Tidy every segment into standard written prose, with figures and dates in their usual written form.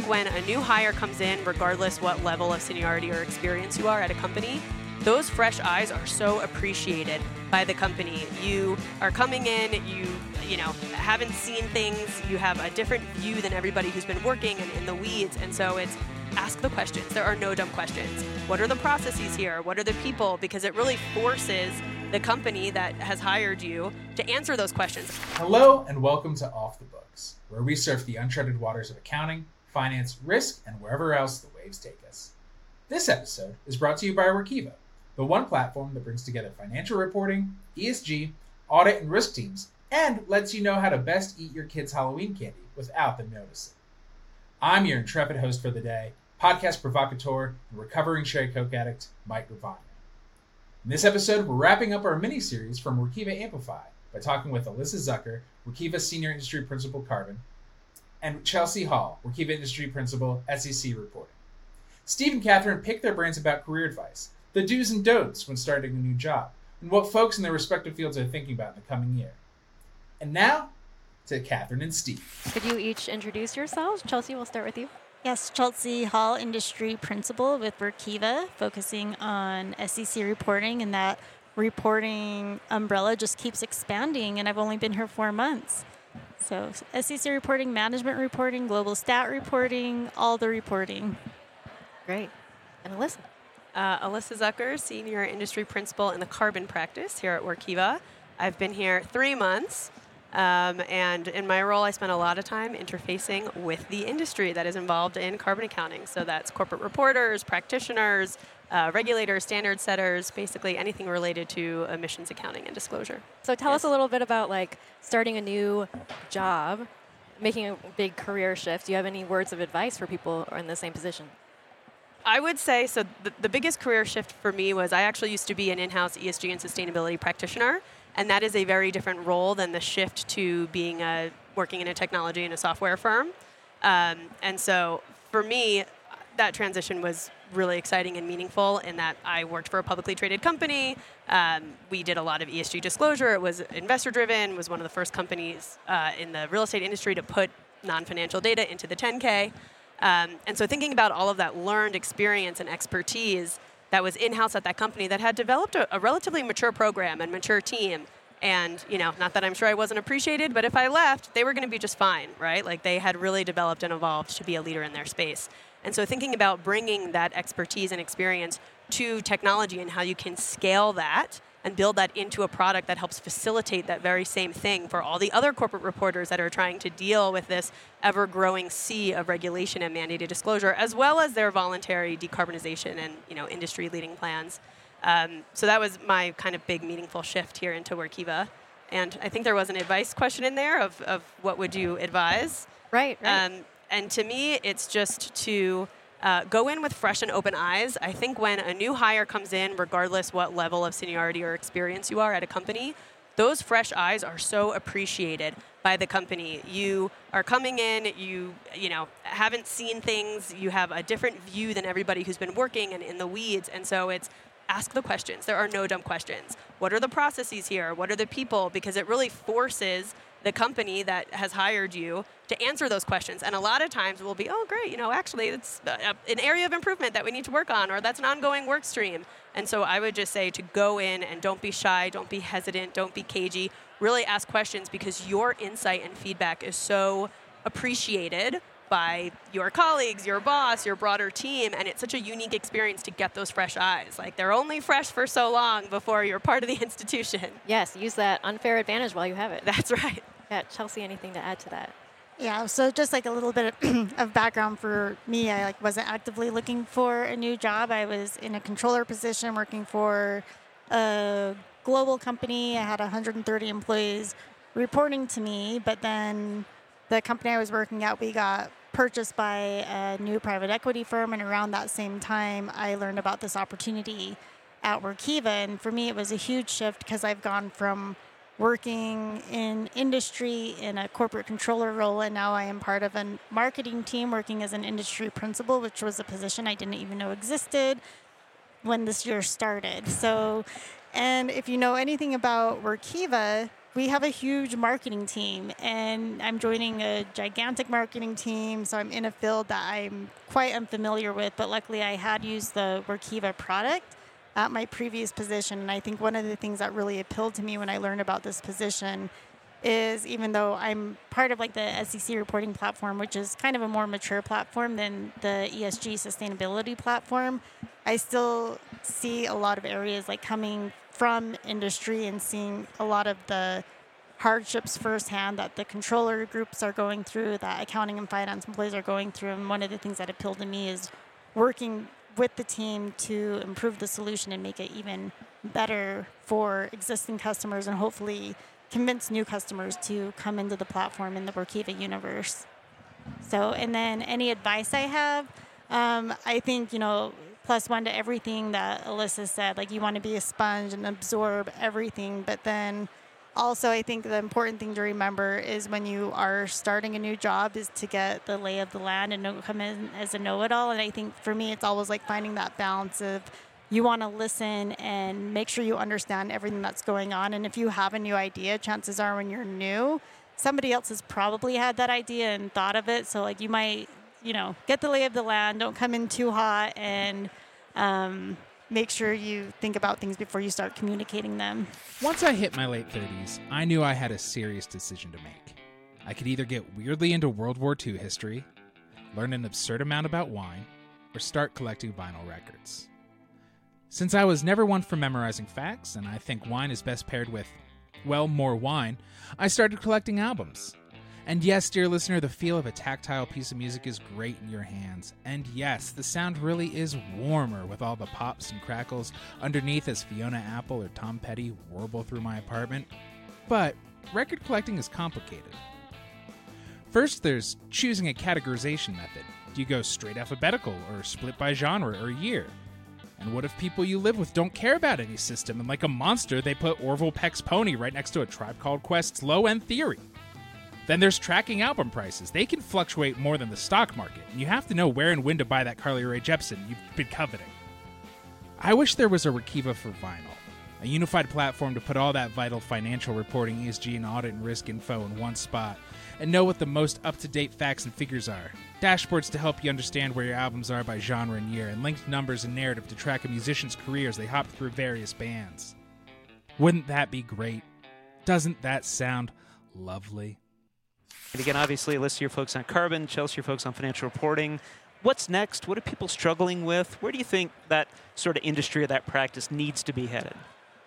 think when a new hire comes in, regardless what level of seniority or experience you are at a company, those fresh eyes are so appreciated by the company. You are coming in, you haven't seen things, you have a different view than everybody who's been working and in the weeds, and so it's ask the questions. There are no dumb questions. What are the processes here? What are the people? Because it really forces the company that has hired you to answer those questions. Hello and welcome to Off the Books, where we surf the uncharted waters of accounting, finance, risk, and wherever else the waves take us. This episode is brought to you by Workiva, the one platform that brings together financial reporting, ESG, audit, and risk teams, and lets you know how to best eat your kids' Halloween candy without them noticing. I'm your intrepid host for the day, podcast provocateur, and recovering Sherry Coke addict, Mike Gravano. In this episode, we're wrapping up our mini-series from Workiva Amplify by talking with Alyssa Zucker, Workiva Senior Industry Principal Carbon, and Chelsea Hall, Workiva Industry Principal SEC Reporting. Steve and Catherine pick their brains about career advice, the do's and don'ts when starting a new job, and what folks in their respective fields are thinking about in the coming year. And now, to Catherine and Steve. Could you each introduce yourselves? Chelsea, we'll start with you. Yes, Chelsea Hall, Industry Principal with Workiva, focusing on SEC reporting, and that reporting umbrella just keeps expanding, and I've only been here 4 months. So SEC reporting, management reporting, global stat reporting, all the reporting. Great. And Alyssa? Alyssa Zucker, Senior Industry Principal in the Carbon practice here at Workiva. I've been here 3 months. And in my role, I spent a lot of time interfacing with the industry that is involved in carbon accounting. So that's corporate reporters, practitioners, regulators, standard setters, basically anything related to emissions accounting and disclosure. So tell us a little bit about starting a new job, making a big career shift. Do you have any words of advice for people who are in the same position? I would say, so the biggest career shift for me was I actually used to be an in-house ESG and sustainability practitioner. And that is a very different role than the shift to being working in a technology and a software firm. And so for me, that transition was really exciting and meaningful in that I worked for a publicly traded company. We did a lot of ESG disclosure. It was investor-driven, was one of the first companies in the real estate industry to put non-financial data into the 10K. And so thinking about all of that learned experience and expertise that was in-house at that company that had developed a relatively mature program and mature team. And, not that I'm sure I wasn't appreciated, but if I left, they were going to be just fine, right? Like they had really developed and evolved to be a leader in their space. And so thinking about bringing that expertise and experience to technology and how you can scale that and build that into a product that helps facilitate that very same thing for all the other corporate reporters that are trying to deal with this ever-growing sea of regulation and mandated disclosure, as well as their voluntary decarbonization and industry-leading plans. So that was my kind of big, meaningful shift here into Workiva. And I think there was an advice question in there of what would you advise? Right. And to me, it's just to go in with fresh and open eyes. I think when a new hire comes in, regardless what level of seniority or experience you are at a company, those fresh eyes are so appreciated by the company. You are coming in, you haven't seen things, you have a different view than everybody who's been working and in the weeds, and so it's ask the questions. There are no dumb questions. What are the processes here? What are the people? Because it really forces the company that has hired you to answer those questions. And a lot of times we'll be, oh, great, actually it's an area of improvement that we need to work on, or that's an ongoing work stream. And so I would just say to go in and don't be shy, don't be hesitant, don't be cagey, really ask questions because your insight and feedback is so appreciated by your colleagues, your boss, your broader team, and it's such a unique experience to get those fresh eyes. Like they're only fresh for so long before you're part of the institution. Yes, use that unfair advantage while you have it. That's right. Yeah, Chelsea, anything to add to that? Yeah, so just a little bit of background for me. I wasn't actively looking for a new job. I was in a controller position working for a global company. I had 130 employees reporting to me, but then the company I was working at, we got purchased by a new private equity firm, and around that same time, I learned about this opportunity at Workiva, and for me, it was a huge shift because I've gone from working in industry in a corporate controller role, and now I am part of a marketing team working as an industry principal, which was a position I didn't even know existed when this year started. So, and if you know anything about Workiva, we have a huge marketing team, and I'm joining a gigantic marketing team, so I'm in a field that I'm quite unfamiliar with, but luckily I had used the Workiva product at my previous position, and I think one of the things that really appealed to me when I learned about this position is, even though I'm part of like the SEC reporting platform, which is kind of a more mature platform than the ESG sustainability platform, I still see a lot of areas like coming from industry and seeing a lot of the hardships firsthand that the controller groups are going through, that accounting and finance employees are going through. And one of the things that appealed to me is working with the team to improve the solution and make it even better for existing customers and hopefully convince new customers to come into the platform in the Workiva universe. So, and then any advice I have, I think, plus one to everything that Alyssa said, like you want to be a sponge and absorb everything. But then also I think the important thing to remember is when you are starting a new job is to get the lay of the land and don't come in as a know-it-all. And I think for me, it's always like finding that balance of you want to listen and make sure you understand everything that's going on. And if you have a new idea, chances are when you're new, somebody else has probably had that idea and thought of it. So like you might, get the lay of the land, don't come in too hot, and make sure you think about things before you start communicating them. Once I hit my late 30s, I knew I had a serious decision to make. I could either get weirdly into World War II history, learn an absurd amount about wine, or start collecting vinyl records. Since I was never one for memorizing facts, and I think wine is best paired with, more wine, I started collecting albums. And yes, dear listener, the feel of a tactile piece of music is great in your hands. And yes, the sound really is warmer with all the pops and crackles underneath as Fiona Apple or Tom Petty warble through my apartment. But record collecting is complicated. First, there's choosing a categorization method. Do you go straight alphabetical or split by genre or year? And what if people you live with don't care about any system and like a monster they put Orville Peck's Pony right next to A Tribe Called Quest's Low End Theory? Then there's tracking album prices. They can fluctuate more than the stock market, and you have to know where and when to buy that Carly Rae Jepsen you've been coveting. I wish there was a Workiva for vinyl, a unified platform to put all that vital financial reporting, ESG, and audit and risk info in one spot, and know what the most up-to-date facts and figures are. Dashboards to help you understand where your albums are by genre and year, and linked numbers and narrative to track a musician's career as they hop through various bands. Wouldn't that be great? Doesn't that sound lovely? And again, obviously, Alyssa, your folks on carbon, Chelsea, your folks on financial reporting. What's next? What are people struggling with? Where do you think that sort of industry or that practice needs to be headed?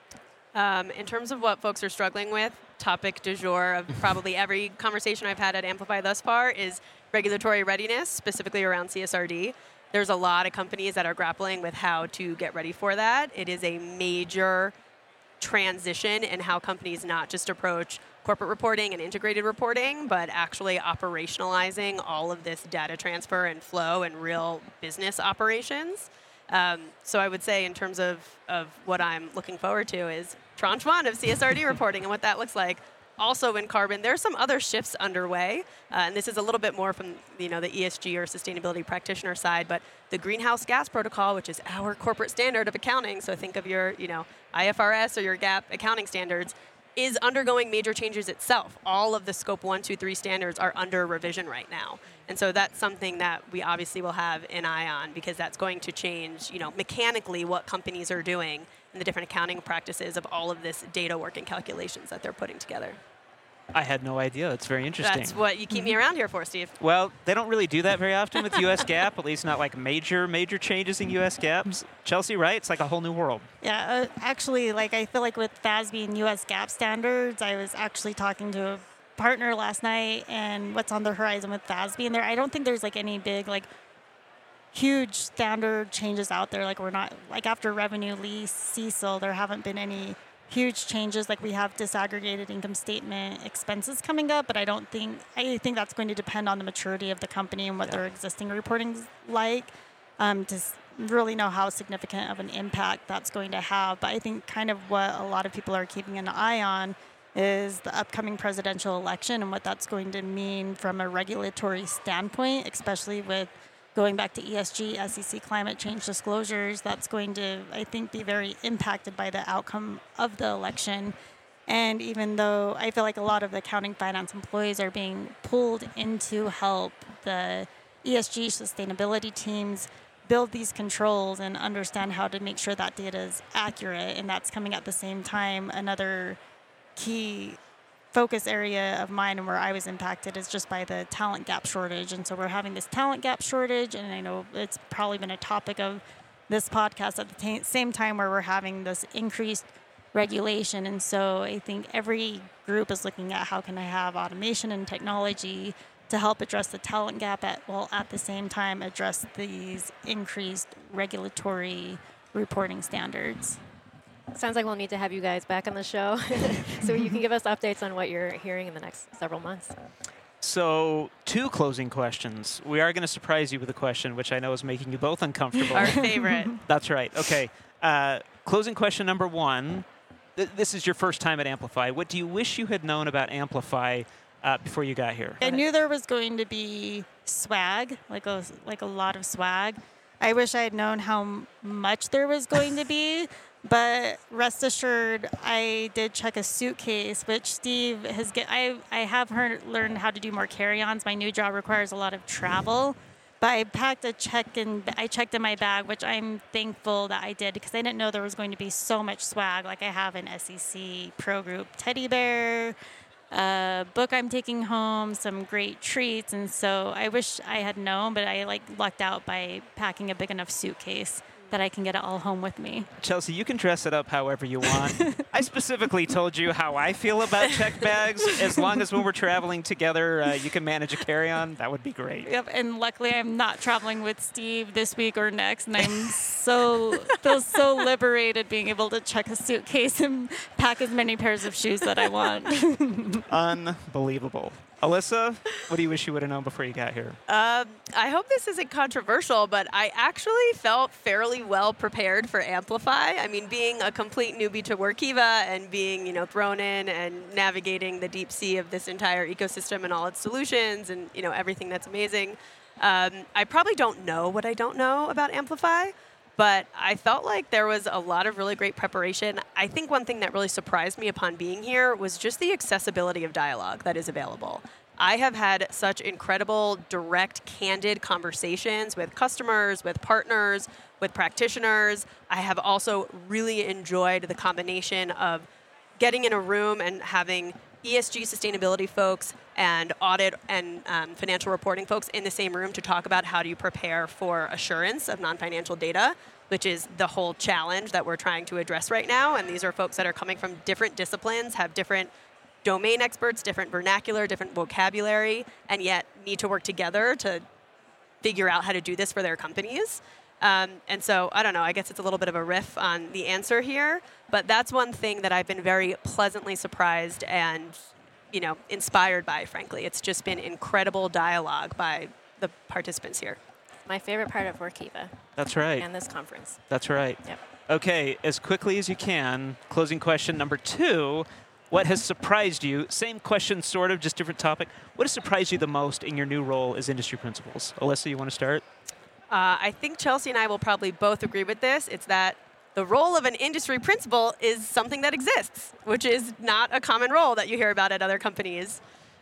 In terms of what folks are struggling with, topic du jour of probably every conversation I've had at Amplify thus far is regulatory readiness, specifically around CSRD. There's a lot of companies that are grappling with how to get ready for that. It is a major transition in how companies not just approach corporate reporting and integrated reporting, but actually operationalizing all of this data transfer and flow and real business operations. So I would say in terms of what I'm looking forward to is tranche one of CSRD reporting and what that looks like. Also in carbon, there's some other shifts underway, and this is a little bit more from the ESG or sustainability practitioner side, but the greenhouse gas protocol, which is our corporate standard of accounting, so think of your IFRS or your GAAP accounting standards, is undergoing major changes itself. All of the scope 1, 2, 3 standards are under revision right now. And so that's something that we obviously will have an eye on, because that's going to change, mechanically what companies are doing and the different accounting practices of all of this data work and calculations that they're putting together. I had no idea. It's very interesting. That's what you keep me around here for, Steve. Well, they don't really do that very often with U.S. GAAP, at least not like major changes in U.S. GAAP. Chelsea, right? It's like a whole new world. Yeah, actually, I feel like with FASB and U.S. GAAP standards, I was actually talking to a partner last night and what's on the horizon with FASB. And I don't think there's any big, huge standard changes out there. We're not, after revenue lease, CECL, there haven't been any huge changes. We have disaggregated income statement expenses coming up, but I think that's going to depend on the maturity of the company and what their existing reporting's like, to really know how significant of an impact that's going to have. But I think kind of what a lot of people are keeping an eye on is the upcoming presidential election and what that's going to mean from a regulatory standpoint, especially with going back to ESG, SEC climate change disclosures. That's going to, I think, be very impacted by the outcome of the election. And even though I feel like a lot of the accounting finance employees are being pulled in to help the ESG sustainability teams build these controls and understand how to make sure that data is accurate, and that's coming at the same time. Another key focus area of mine and where I was impacted is just by the talent gap shortage. And so we're having this talent gap shortage, and I know it's probably been a topic of this podcast at the same time where we're having this increased regulation. And so I think every group is looking at how can I have automation and technology to help address the talent gap while at the same time address these increased regulatory reporting standards. Sounds like we'll need to have you guys back on the show so you can give us updates on what you're hearing in the next several months. So, 2 closing questions. We are going to surprise you with a question, which I know is making you both uncomfortable. Our favorite. That's right. Okay. Closing question number 1. This is your first time at Amplify. What do you wish you had known about Amplify before you got here? I knew there was going to be swag, like a lot of swag. I wish I had known how much there was going to be, but rest assured, I did check a suitcase, which Steve has. I have learned how to do more carry-ons. My new job requires a lot of travel, but I packed I checked in my bag, which I'm thankful that I did because I didn't know there was going to be so much swag. Like I have an SEC Pro Group teddy bear, a book I'm taking home, some great treats, and so I wish I had known, but I lucked out by packing a big enough suitcase that I can get it all home with me. Chelsea, you can dress it up however you want. I specifically told you how I feel about check bags. As long as when we're traveling together, you can manage a carry-on, that would be great. Yep, and luckily I'm not traveling with Steve this week or next, and I'm feel so liberated being able to check a suitcase and pack as many pairs of shoes that I want. Unbelievable. Alyssa, what do you wish you would have known before you got here? I hope this isn't controversial, but I actually felt fairly well prepared for Amplify. I mean, being a complete newbie to Workiva and being, thrown in and navigating the deep sea of this entire ecosystem and all its solutions and, everything that's amazing. I probably don't know what I don't know about Amplify, but I felt like there was a lot of really great preparation. I think one thing that really surprised me upon being here was just the accessibility of dialogue that is available. I have had such incredible, direct, candid conversations with customers, with partners, with practitioners. I have also really enjoyed the combination of getting in a room and having ESG sustainability folks and audit and financial reporting folks in the same room to talk about how do you prepare for assurance of non-financial data, which is the whole challenge that we're trying to address right now. And these are folks that are coming from different disciplines, have different domain experts, different vernacular, different vocabulary, and yet need to work together to figure out how to do this for their companies. And so, I don't know, I guess it's a little bit of a riff on the answer here, but that's one thing that I've been very pleasantly surprised and, inspired by, frankly. It's just been incredible dialogue by the participants here. My favorite part of Workiva. That's right. And this conference. That's right. Yep. Okay, as quickly as you can, closing question number 2. What has surprised you? Same question, sort of, just different topic. What has surprised you the most in your new role as industry principals? Alyssa, you want to start? I think Chelsea and I will probably both agree with this. It's that the role of an industry principal is something that exists, which is not a common role that you hear about at other companies.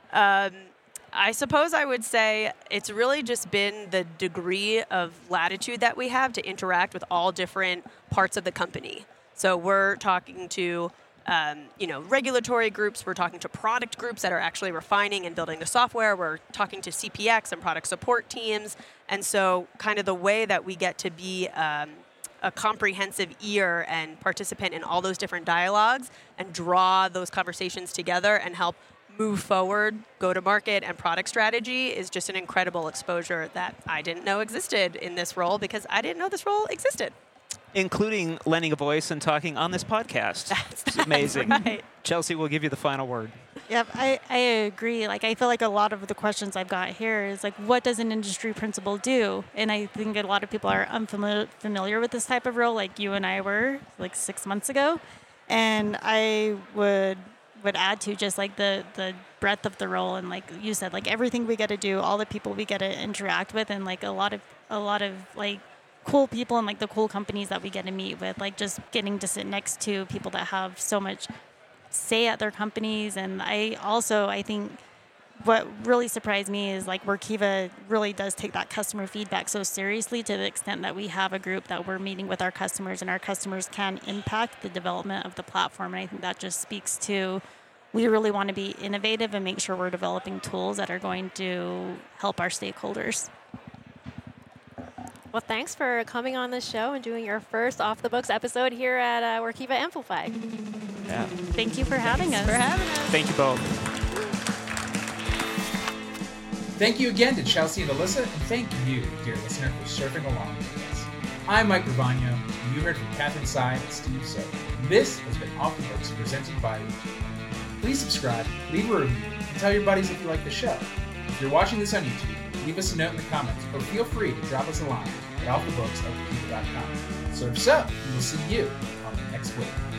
I suppose I would say it's really just been the degree of latitude that we have to interact with all different parts of the company. So we're talking to regulatory groups. We're talking to product groups that are actually refining and building the software. We're talking to CPX and product support teams. And so kind of the way that we get to be a comprehensive ear and participant in all those different dialogues and draw those conversations together and help move forward, go to market and product strategy is just an incredible exposure that I didn't know existed in this role because I didn't know this role existed. Including lending a voice and talking on this podcast. That's amazing. Right. Chelsea, we'll give you the final word. Yep, I agree. I feel like a lot of the questions I've got here is what does an industry principal do? And I think a lot of people are unfamiliar with this type of role, like you and I were 6 months ago. And I would add to just the breadth of the role and like you said, everything we get to do, all the people we get to interact with, and a lot of cool people and the cool companies that we get to meet with, just getting to sit next to people that have so much say at their companies. And I think what really surprised me is like Workiva really does take that customer feedback so seriously, to the extent that we have a group that we're meeting with our customers, and our customers can impact the development of the platform. And I think that just speaks to, we really want to be innovative and make sure we're developing tools that are going to help our stakeholders. Well, thanks for coming on the show and doing your first Off the Books episode here at Workiva Amplify. Yeah. Thank you for having us. Thank you both. Thank you again to Chelsea and Alyssa, and thank you, dear listener, for surfing along with us. I'm Mike Ravagno, and you heard from Catherine Tsai and Steve So. This has been Off the Books, presented by Workiva. Please subscribe, leave a review, and tell your buddies if you like the show. If you're watching this on YouTube, leave us a note in the comments, or feel free to drop us a line at offthebooks@workiva.com. So if so, we will see you on the next week.